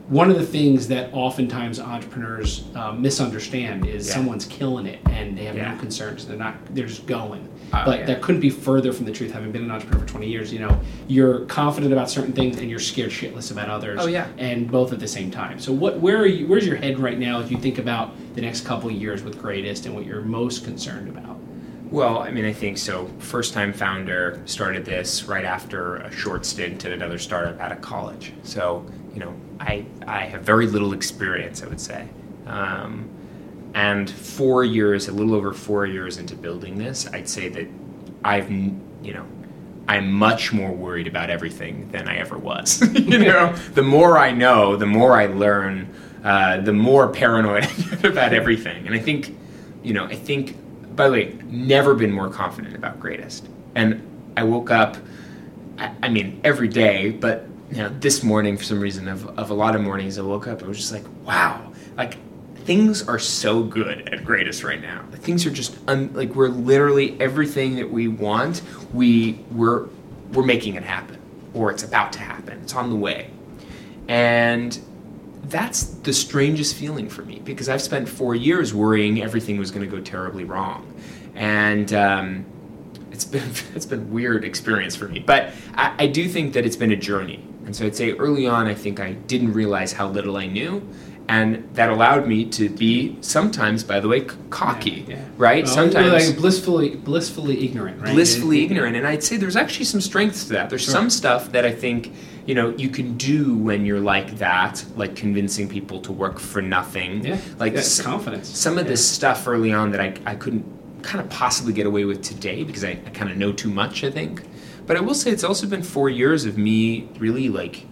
Speaker 1: one of the things that oftentimes entrepreneurs uh, misunderstand is
Speaker 3: Yeah.
Speaker 1: someone's killing it and they have
Speaker 3: Yeah.
Speaker 1: no concerns. They're not. They're just going.
Speaker 3: Oh,
Speaker 1: but
Speaker 3: yeah.
Speaker 1: that couldn't be further from the truth. Having been an entrepreneur for twenty years, you know, you're confident about certain things and you're scared shitless about others.
Speaker 3: Oh, yeah.
Speaker 1: And both at the same time. So what? Where are you? Where's your head right now as you think about the next couple of years with Greatest and what you're most concerned about?
Speaker 3: Well, I mean, I think so. First-time founder, started this right after a short stint at another startup out of college. So, you know, I I have very little experience, I would say. Um, and four years, a little over four years into building this, I'd say that I've, n- you know, I'm much more worried about everything than I ever was. you know, the more I know, the more I learn, uh, the more paranoid I get about everything. And I think, you know, I think. By the way, never been more confident about Greatest. And I woke up, I, I mean, every day, but you know, this morning, for some reason, of, of a lot of mornings, I woke up and was just like, wow, like things are so good at Greatest right now. Like, things are just, un, like we're literally, everything that we want, we, we're, we're making it happen. Or it's about to happen. It's on the way. And that's the strangest feeling for me because I've spent four years worrying everything was going to go terribly wrong, and um, it's been it's been a weird experience for me. But I, I do think that it's been a journey, and so I'd say early on I think I didn't realize how little I knew, and that allowed me to be sometimes, by the way, c- cocky,
Speaker 1: Yeah, yeah.
Speaker 3: right?
Speaker 1: Well,
Speaker 3: sometimes
Speaker 1: like blissfully, blissfully ignorant, right?
Speaker 3: blissfully ignorant, and I'd say there's actually some strength to that. There's
Speaker 1: Sure.
Speaker 3: some stuff that I think, you know, you can do when you're like that, like convincing people to work for nothing.
Speaker 1: Yeah,
Speaker 3: like
Speaker 1: that's
Speaker 3: s-
Speaker 1: confidence.
Speaker 3: Some of
Speaker 1: Yeah.
Speaker 3: this stuff early on that I, I couldn't kind of possibly get away with today because I, I kind of know too much, I think. But I will say it's also been four years of me really like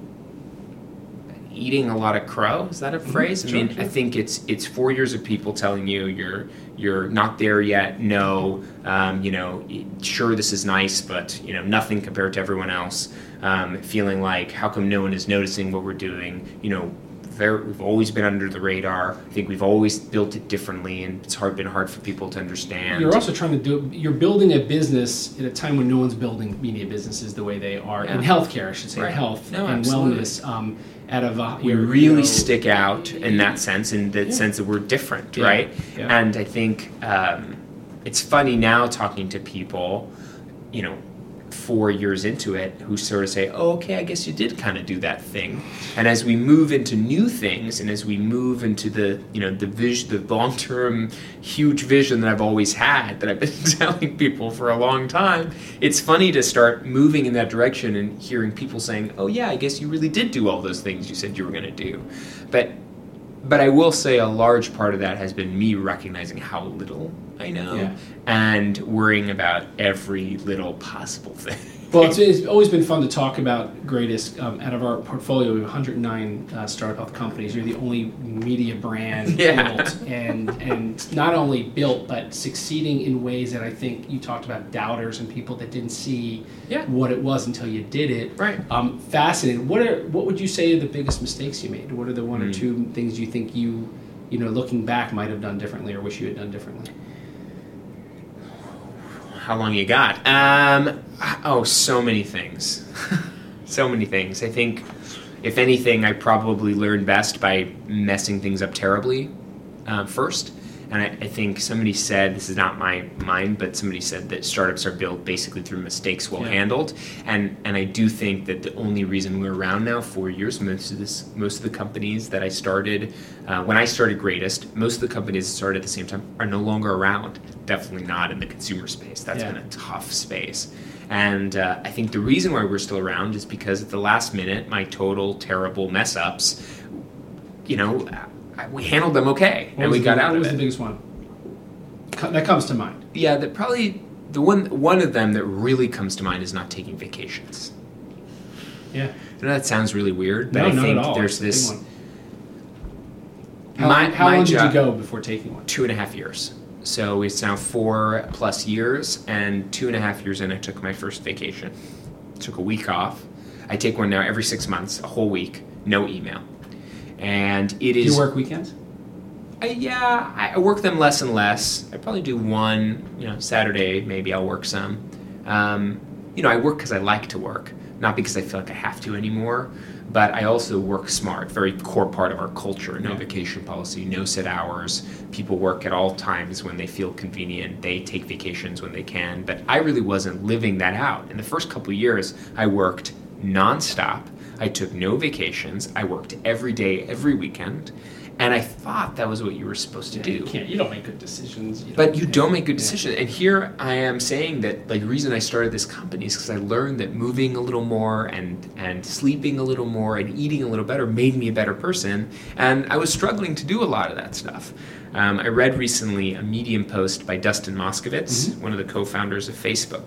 Speaker 3: eating a lot of crow. Is that a phrase?
Speaker 1: Sure,
Speaker 3: I mean,
Speaker 1: sure.
Speaker 3: I think it's it's four years of people telling you you're you're not there yet. No, um, you know, sure this is nice, but you know nothing compared to everyone else. Um, feeling like how come no one is noticing what we're doing? You know, very, we've always been under the radar. I think we've always built it differently, and it's hard been hard for people to understand.
Speaker 1: You're also trying to do. You're building a business at a time when no one's building media businesses the way they are
Speaker 3: Yeah.
Speaker 1: in healthcare. I should say
Speaker 3: Right.
Speaker 1: health
Speaker 3: No,
Speaker 1: and
Speaker 3: absolutely.
Speaker 1: wellness. Um, out of uh,
Speaker 3: we
Speaker 1: your,
Speaker 3: really
Speaker 1: you know,
Speaker 3: stick out in that sense, in the
Speaker 1: Yeah.
Speaker 3: sense that we're different,
Speaker 1: Yeah.
Speaker 3: right?
Speaker 1: Yeah.
Speaker 3: And I think um, it's funny now talking to people, you know, four years into it, who sort of say, "Oh, okay, I guess you did kind of do that thing." And as we move into new things, and as we move into the, you know, the vision, the long-term, huge vision that I've always had, that I've been telling people for a long time, it's funny to start moving in that direction and hearing people saying, "Oh, yeah, I guess you really did do all those things you said you were going to do." But, but I will say a large part of that has been me recognizing how little I know
Speaker 1: Yeah.
Speaker 3: and worrying about every little possible thing.
Speaker 1: Well, it's, it's always been fun to talk about Greatest. Um, out of our portfolio, we have one hundred nine uh, startup health companies. You're the only media brand
Speaker 3: Yeah.
Speaker 1: built, and and not only built, but succeeding in ways that I think you talked about doubters and people that didn't see
Speaker 3: Yeah.
Speaker 1: what it was until you did it.
Speaker 3: Right.
Speaker 1: Um, fascinating. What are what would you say are the biggest mistakes you made? What are the one or
Speaker 3: Mm.
Speaker 1: two things you think you, you know, looking back, might have done differently or wish you had done differently?
Speaker 3: How long you got? Um, oh, so many things. so many things. I think, if anything, I probably learned best by messing things up terribly uh, first. And I, I think somebody said, this is not my mine, but somebody said that startups are built basically through mistakes well
Speaker 1: Yeah.
Speaker 3: handled. And and I do think that the only reason we're around now, four years, most of this, most of the companies that I started, uh, when I started Greatest, most of the companies that started at the same time are no longer around. Definitely not in the consumer space. That's
Speaker 1: Yeah.
Speaker 3: been a tough space. And uh, I think the reason why we're still around is because at the last minute, my total terrible mess ups, you know, I- we handled them okay,
Speaker 1: What
Speaker 3: and
Speaker 1: was
Speaker 3: we
Speaker 1: the-
Speaker 3: got out
Speaker 1: What
Speaker 3: of
Speaker 1: was
Speaker 3: it.
Speaker 1: the biggest one? Co- That comes to mind.
Speaker 3: Yeah, that probably the one one of them that really comes to mind is not taking vacations.
Speaker 1: Yeah.
Speaker 3: I know that sounds really weird, but
Speaker 1: No,
Speaker 3: I
Speaker 1: not
Speaker 3: think
Speaker 1: at all.
Speaker 3: there's
Speaker 1: It's a big
Speaker 3: this.
Speaker 1: one. How,
Speaker 3: my
Speaker 1: how
Speaker 3: my
Speaker 1: long did
Speaker 3: job,
Speaker 1: you go before taking one?
Speaker 3: Two and a half years. So it's now four plus years, and two and a half years in, I took my first vacation. Took a week off. I take one now every six months, a whole week, no email, and it
Speaker 1: Do
Speaker 3: is.
Speaker 1: you work weekends?
Speaker 3: I, yeah, I I work them less and less. I probably do one, you know, Saturday, maybe I'll work some. Um, you know, I work because I like to work, not because I feel like I have to anymore, but I also work smart, very core part of our culture. No
Speaker 1: yeah.
Speaker 3: vacation policy, no set hours. People work at all times when they feel convenient. They take vacations when they can. But I really wasn't living that out. In the first couple of years, I worked nonstop. I took no vacations. I worked every day, every weekend. And I thought that was what you were supposed to
Speaker 1: yeah,
Speaker 3: do.
Speaker 1: You can't. You don't make good decisions. You
Speaker 3: but you
Speaker 1: yeah.
Speaker 3: don't make good decisions. Yeah. And here I am saying that, like, the reason I started this company is because I learned that moving a little more and, and sleeping a little more and eating a little better made me a better person. And I was struggling to do a lot of that stuff. Um, I read recently a Medium post by Dustin Moskovitz, mm-hmm. one of the co-founders of Facebook.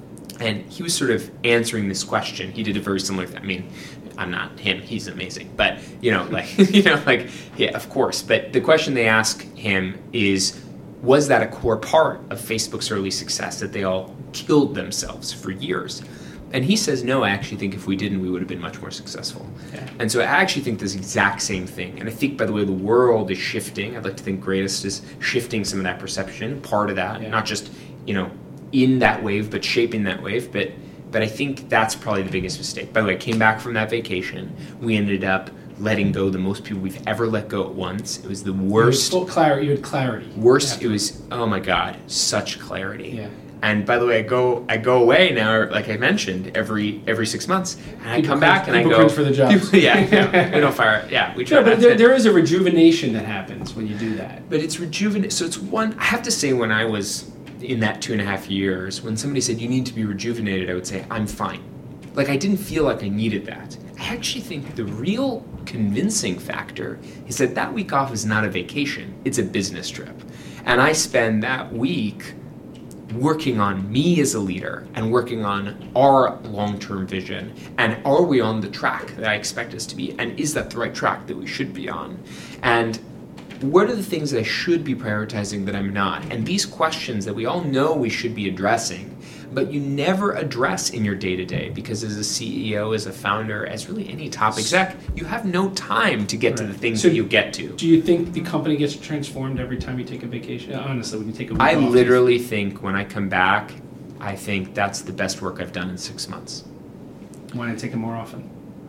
Speaker 3: And he was sort of answering this question. He did a very similar thing. I mean, I'm not him, he's amazing. But, you know, like, you know, like, yeah, of course. But the question they ask him is, was that a core part of Facebook's early success, that they all killed themselves for years? And he says, no, I actually think if we didn't, we would have been much more successful. Yeah. And so I actually think this exact same thing. And I think, by the way, the world is shifting. I'd like to think Greatest is shifting some of that perception, part of that, yeah. not just, you know, in that wave, but shaping that wave. But But I think that's probably the biggest mistake. By the way, I came back from that vacation. We ended up letting go the most people we've ever let go at once. It was the worst.
Speaker 1: You had full clarity. You had clarity.
Speaker 3: Worst. It was, oh my God, such clarity.
Speaker 1: Yeah.
Speaker 3: And by the way, I go I go away now, like I mentioned, every every six months, and
Speaker 1: people
Speaker 3: I come
Speaker 1: cringe,
Speaker 3: back and I go.
Speaker 1: People for the jobs.
Speaker 3: People, yeah, yeah, we don't fire. Yeah, we try.
Speaker 1: No, but
Speaker 3: not
Speaker 1: there,
Speaker 3: to.
Speaker 1: there is a rejuvenation that happens when you do that.
Speaker 3: But it's rejuvenate. So it's one. I have to say, when I was in that two and a half years, when somebody said you need to be rejuvenated, I would say I'm fine. Like, I didn't feel like I needed that. I actually think the real convincing factor is that that week off is not a vacation, it's a business trip. And I spend that week working on me as a leader and working on our long-term vision. And are we on the track that I expect us to be? And is that the right track that we should be on? And what are the things that I should be prioritizing that I'm not? And these questions that we all know we should be addressing, but you never address in your day-to-day, because as a C E O, as a founder, as really any top exec, you have no time to get right. to the things
Speaker 1: so
Speaker 3: that you get to.
Speaker 1: Do you think the company gets transformed every time you take a vacation? Honestly, when you take a week
Speaker 3: I
Speaker 1: off,
Speaker 3: literally think when I come back, I think that's the best work I've done in six months.
Speaker 1: Why not take it more often?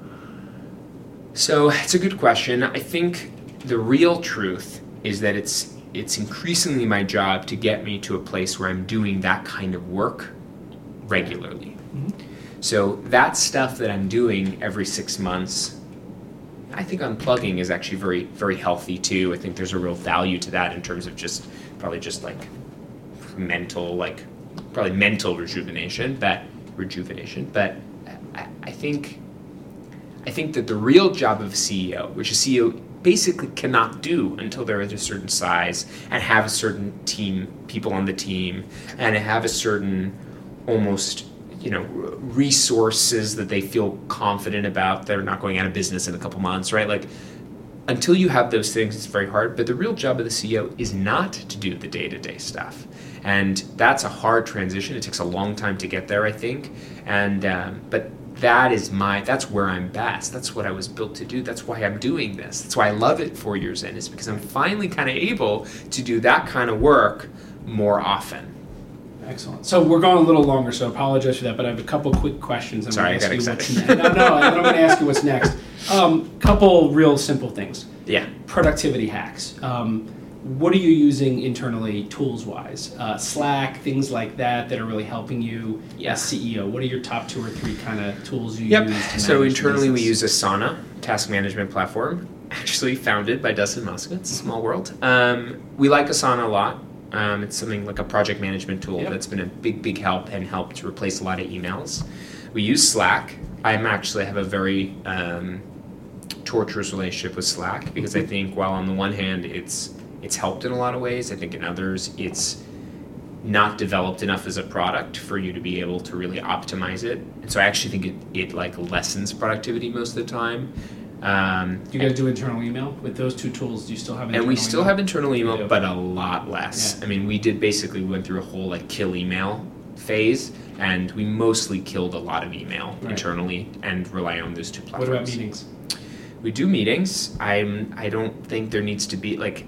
Speaker 3: So it's a good question. I think the real truth is that it's it's increasingly my job to get me to a place where I'm doing that kind of work regularly. Mm-hmm. So that stuff that I'm doing every six months, I think unplugging is actually very, very healthy too. I think there's a real value to that in terms of just probably just like mental, like probably mental rejuvenation, but rejuvenation. But I, I think I think that the real job of a C E O, which a C E O basically cannot do until they're at a certain size and have a certain team, people on the team, and have a certain almost, you know, resources that they feel confident about. They're not going out of business in a couple months, right? Like, until you have those things, it's very hard. But the real job of the C E O is not to do the day-to-day stuff. And that's a hard transition. It takes a long time to get there, I think. And um, but that is my, that's where I'm best. That's what I was built to do. That's why I'm doing this. That's why I love it four years in, is because I'm finally kind of able to do that kind of work more often.
Speaker 1: Excellent. So we're going a little longer, so I apologize for that, but I have a couple quick questions. I'm
Speaker 3: Sorry, I got
Speaker 1: you
Speaker 3: excited.
Speaker 1: No, no, I'm going to ask you what's next. Um, couple real simple things.
Speaker 3: Yeah.
Speaker 1: Productivity hacks. Um, what are you using internally, tools-wise? Uh, Slack, things like that, that are really helping you
Speaker 3: yeah.
Speaker 1: as C E O. What are your top two or three kind of tools you
Speaker 3: yep.
Speaker 1: use to manage
Speaker 3: So internally we
Speaker 1: business?
Speaker 3: use Asana, task management platform, actually founded by Dustin Moskovitz, small world. Um, we like Asana a lot. Um, it's something like a project management tool yep. that's been a big, big help and helped to replace a lot of emails. We use Slack. I actually have a very um, torturous relationship with Slack, because I think while on the one hand it's it's helped in a lot of ways, I think in others it's not developed enough as a product for you to be able to really optimize it. And so I actually think it, it like lessens productivity most of the time. Um,
Speaker 1: you guys do internal email with those two tools? Do you still have internal
Speaker 3: and we still
Speaker 1: email?
Speaker 3: have internal email, but a lot less.
Speaker 1: Yeah.
Speaker 3: I mean, we did basically we went through a whole like kill email phase, and we mostly killed a lot of email right. internally and rely on those two platforms.
Speaker 1: What about meetings?
Speaker 3: We do meetings. I'm. I don't think there needs to be like.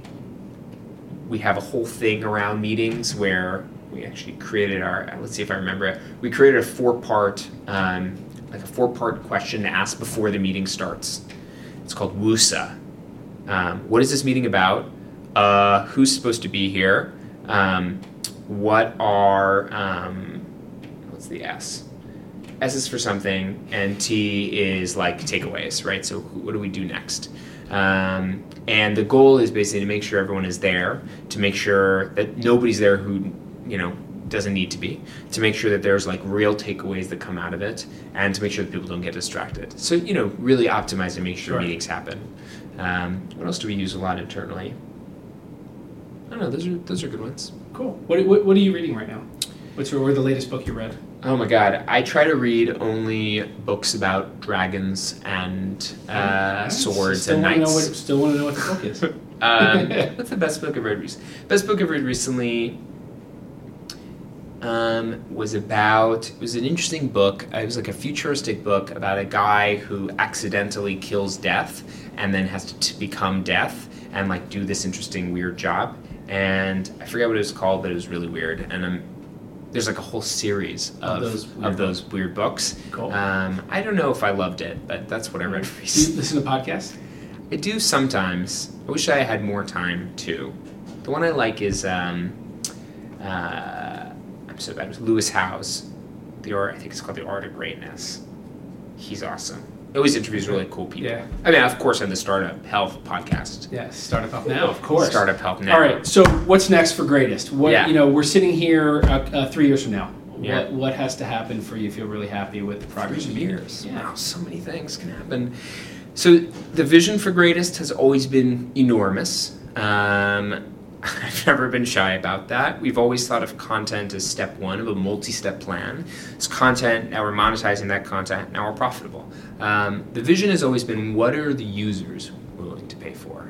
Speaker 3: We have a whole thing around meetings where we actually created our. Let's see if I remember it. We created a four-part. Um, like a four-part question to ask before the meeting starts. It's called WUSA. Um, what is this meeting about? Uh, who's supposed to be here? Um, what are, um, what's the S? S is for something, and T is like takeaways, right? So what do we do next? Um, and the goal is basically to make sure everyone is there, to make sure that nobody's there who, you know, doesn't need to be, to make sure that there's like real takeaways that come out of it, and to make sure that people don't get distracted. So, you know, really optimize and make sure
Speaker 1: Sure.
Speaker 3: meetings happen. Um, what else do we use a lot internally? I don't know, those are those are good ones.
Speaker 1: Cool. What, what, what are you reading right now? What's your, or the latest book you read?
Speaker 3: Oh my god, I try to read only books about dragons and uh,
Speaker 1: Nice.
Speaker 3: swords
Speaker 1: Still
Speaker 3: and
Speaker 1: wanna know
Speaker 3: knights.
Speaker 1: what, still want to know what the book is.
Speaker 3: Um, what's the best book I've read recently? Best book I've read recently um, was about, it was an interesting book. It was like a futuristic book about a guy who accidentally kills death and then has to t- become death and like do this interesting weird job. And I forget what it was called, but it was really weird. And um, there's like a whole series of,
Speaker 1: Of those weird
Speaker 3: of those weird books.
Speaker 1: Cool.
Speaker 3: Um, I don't know if I loved it, but that's what I read
Speaker 1: Do you
Speaker 3: recently.
Speaker 1: listen to podcasts?
Speaker 3: I do sometimes. I wish I had more time too. The one I like is um, uh, I'm so bad. It's Lewis Howes. The art, I think it's called The Art of Greatness. He's awesome. He always interviews really cool people.
Speaker 1: Yeah.
Speaker 3: I mean, of course, on the Startup Health podcast.
Speaker 1: Yes, Startup Health Now, of course.
Speaker 3: Startup Health Now.
Speaker 1: All right, so what's next for Greatest? What
Speaker 3: Yeah.
Speaker 1: You know, we're sitting here uh, uh, three years from now.
Speaker 3: Yeah.
Speaker 1: What, what has to happen for you to feel really happy with the progress
Speaker 3: Three
Speaker 1: you've made?
Speaker 3: years.
Speaker 1: Yeah.
Speaker 3: Wow, so many things can happen. So the vision for Greatest has always been enormous. Um, I've never been shy about that. We've always thought of content as step one of a multi-step plan. It's content, now we're monetizing that content, now we're profitable. Um, the vision has always been, what are the users willing to pay for?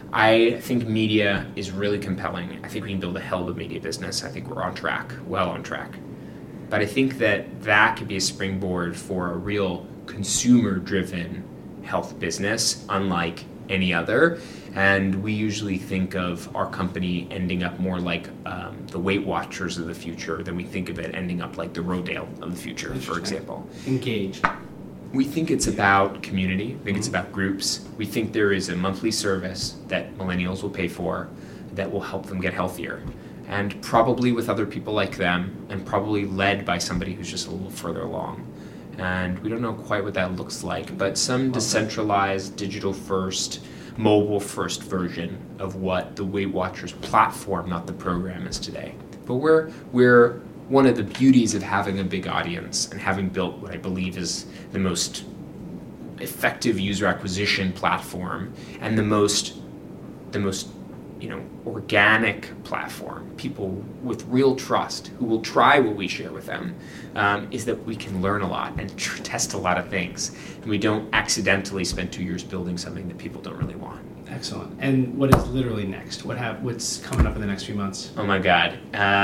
Speaker 3: I think media is really compelling. I think we can build a hell of a media business. I think we're on track, well on track. But I think that that could be a springboard for a real consumer-driven health business, unlike any other. And we usually think of our company ending up more like um, the Weight Watchers of the future than we think of it ending up like the Rodale of the future, for
Speaker 1: Interesting.
Speaker 3: example.
Speaker 1: Engage.
Speaker 3: We think it's about community. We think it's about groups. We think there is a monthly service that millennials will pay for that will help them get healthier. And probably with other people like them, and probably led by somebody who's just a little further along. And we don't know quite what that looks like, but some decentralized, digital-first, mobile-first version of what the Weight Watchers platform, not the program, is today. But we're we're one of the beauties of having a big audience and having built what I believe is the most effective user acquisition platform and the most the most you know organic platform, people with real trust who will try what we share with them, um, is that we can learn a lot and tr- test a lot of things, and we don't accidentally spend two years building something that people don't really want.
Speaker 1: Excellent. And what is literally next? What hap- What's coming up in the next few months?
Speaker 3: Oh my God.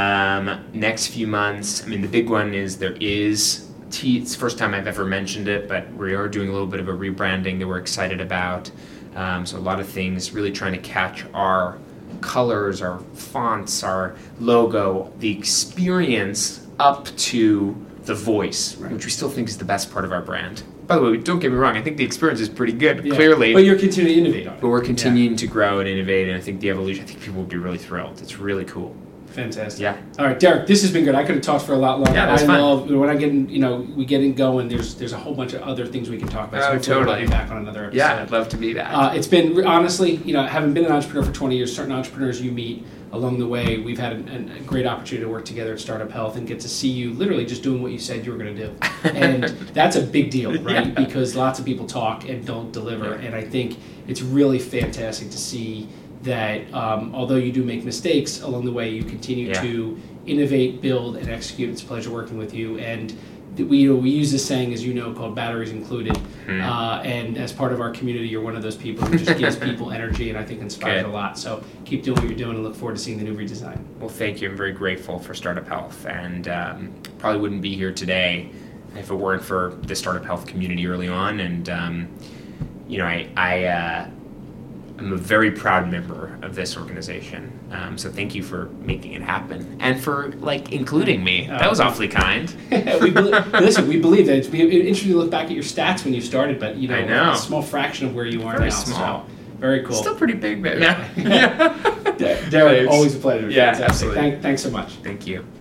Speaker 3: Um, next few months, I mean, the big one is there is, T, it's the first time I've ever mentioned it, but we are doing a little bit of a rebranding that we're excited about. Um, so a lot of things, really trying to catch our colors, our fonts, our logo, the experience up to the voice,
Speaker 1: Right.
Speaker 3: which we still think is the best part of our brand. By the way, don't get me wrong, I think the experience is pretty good,
Speaker 1: Yeah.
Speaker 3: clearly.
Speaker 1: But you're continuing to innovate on it.
Speaker 3: But we're continuing to grow and innovate, and I think the evolution, I think people will be really thrilled. It's really cool.
Speaker 1: Fantastic.
Speaker 3: Yeah.
Speaker 1: All right, Derek, this has been good. I could have talked for a lot longer.
Speaker 3: Yeah, that's
Speaker 1: I
Speaker 3: fine.
Speaker 1: love when I get in, you know, we get in going. There's there's a whole bunch of other things we can talk about.
Speaker 3: Oh,
Speaker 1: hopefully we'll
Speaker 3: totally.
Speaker 1: have you back on another episode.
Speaker 3: Yeah, I'd love to be back.
Speaker 1: Uh, it's been honestly, you know, having been an entrepreneur for twenty years, certain entrepreneurs you meet along the way, we've had a, a great opportunity to work together at Startup Health and get to see you literally just doing what you said you were going to do, and that's a big deal, right?
Speaker 3: Yeah.
Speaker 1: Because lots of people talk and don't deliver,
Speaker 3: Yeah.
Speaker 1: and I think it's really fantastic to see that um, although you do make mistakes along the way, you continue
Speaker 3: Yeah.
Speaker 1: to innovate, build, and execute. It's a pleasure working with you. And th- we, you know, we use this saying, as you know, called batteries included.
Speaker 3: Hmm.
Speaker 1: Uh, and as part of our community, you're one of those people who just gives people energy and I think inspires
Speaker 3: Good.
Speaker 1: a lot. So keep doing what you're doing and look forward to seeing the new redesign.
Speaker 3: Well, thank you. I'm very grateful for Startup Health, and um, probably wouldn't be here today if it weren't for the Startup Health community early on. And um, you know, I, I uh, I'm a very proud member of this organization. Um, so thank you for making it happen and for like including me. That was awfully kind.
Speaker 1: we believe, listen, we believe that it's interesting to look back at your stats when you started, but you know,
Speaker 3: I know.
Speaker 1: a small fraction of where you are
Speaker 3: Very
Speaker 1: now.
Speaker 3: small.
Speaker 1: So, very cool.
Speaker 3: Still pretty big, but yeah.
Speaker 1: Derek, always a pleasure.
Speaker 3: Yeah,
Speaker 1: Fantastic.
Speaker 3: absolutely.
Speaker 1: Thank, thanks so much.
Speaker 3: Thank you.